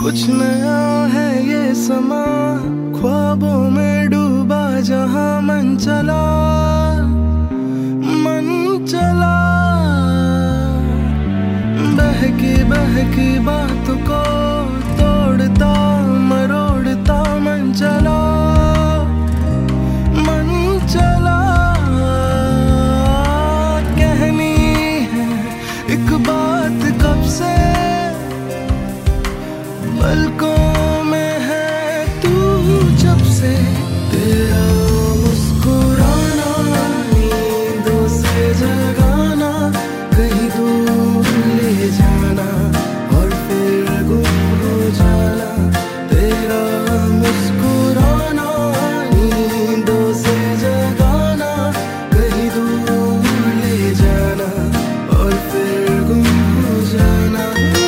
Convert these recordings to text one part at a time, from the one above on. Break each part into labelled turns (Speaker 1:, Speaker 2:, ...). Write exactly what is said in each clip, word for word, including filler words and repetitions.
Speaker 1: कुछ नया है ये समा, ख्वाबों में डूबा जहां मन चला मन चला। बहकी बहकी बात को तोड़ता मरोड़ता मन चला मन चला। कहनी है एक बात कब से, पलकों में है तू जब से। तेरा मुस्कुराना, नींदों से जगाना, कहीं दूर ले जाना और फिर गुम हो जाना। तेरा मुस्कुराना, नींदों से जगाना, कहीं दूर ले जाना और फिर गुम हो जाना।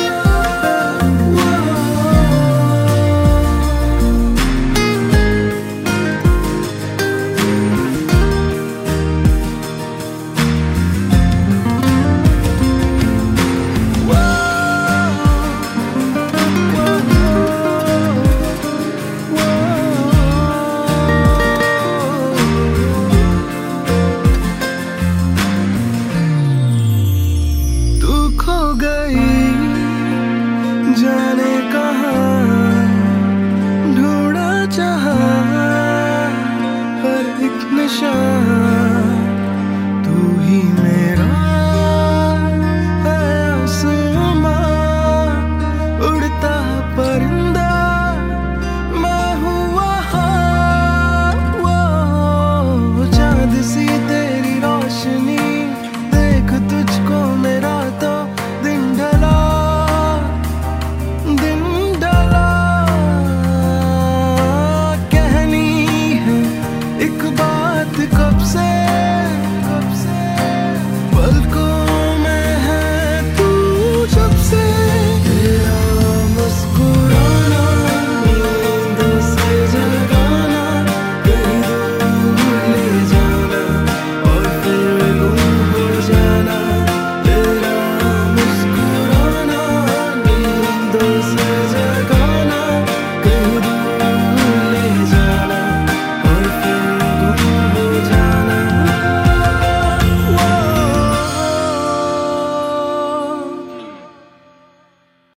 Speaker 1: जाने कहाँ ढूंढा जहाँ हर एक निशान